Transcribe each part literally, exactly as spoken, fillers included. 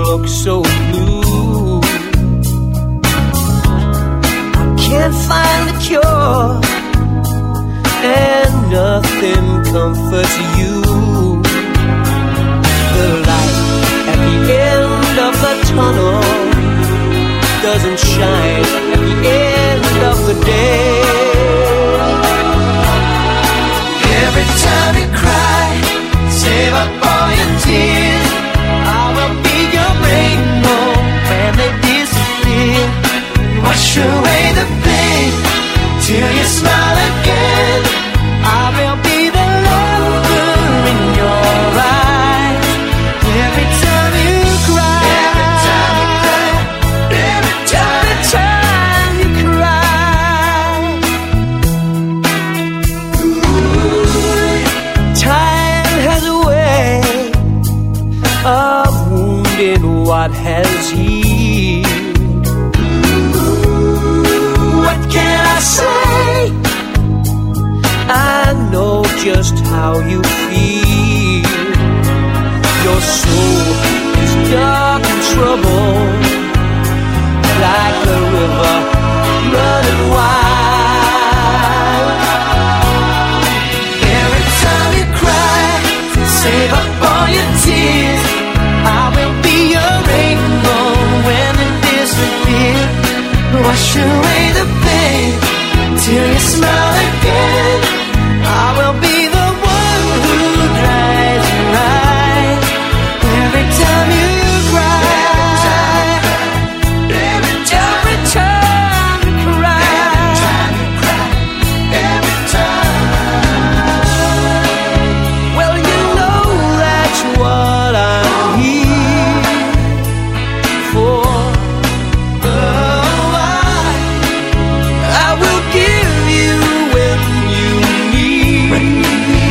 look so blue. I can't find the cure, and nothing comforts you. The light at the end of the tunnel doesn't shine at the end of the day. Every time you cry, save up all your tears. I will be your rainbow when they disappear. Wash away the pain till you smile again. I will be the lover in your eyes. Every time you cry, every time you cry, every time, every time you cry. Ooh, time has a way of wounding what has healed. What can I say? I know just how you feel. Your soul is dark and troubled, like a river running wild. Every time you cry, save up all your tears. I will be your rainbow when they disappear. Wash away the pain till you smile again. I will be the one who dries your eyes. Every time you cry, every time, every time you cry, every time you cry, every time. Well, you know that's what I'm here for. Oh, I, I will give you when you need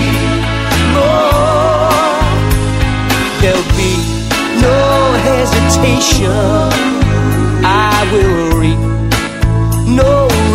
more. There'll be no hesitation. I will reap no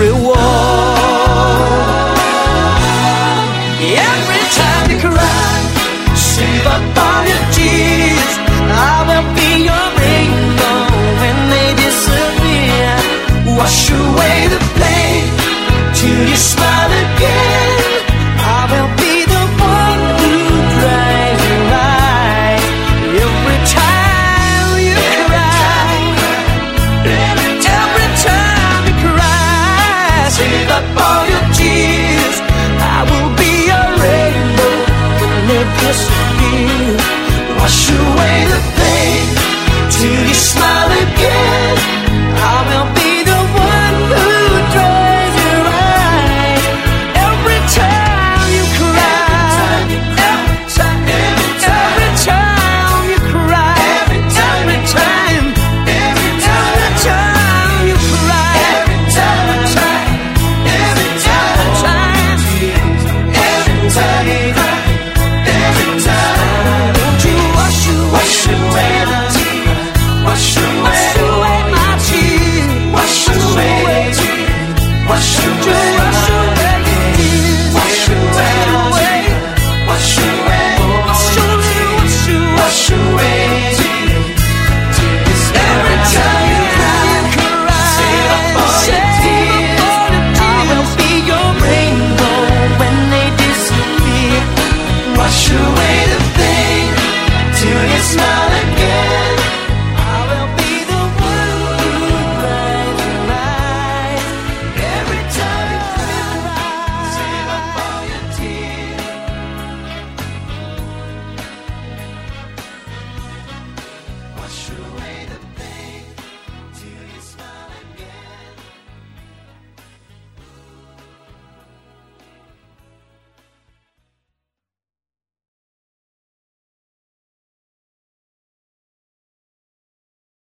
reward. Every time you cry, save up all your tears. I will be your rainbow when they disappear. Wash away the pain till you smile again. I will be the one who dries your eyes. Every time you cry, every time you cry, save up all your tears. I will be your rainbow when they disappear. Wash away the pain till you smile again. I will be the one who dries your eyes. Every time you cry, every time, every time you cry, every time, every time, every time you cry, every time, every time, every time, every time you cry, every time. Won't you wash away the tears, wash away my tears, wash away, wash away, wash away, wash away, wash away, wash away, wash away. Every time you cry, save up all your tears. I will be your rainbow when they disappear. Wash away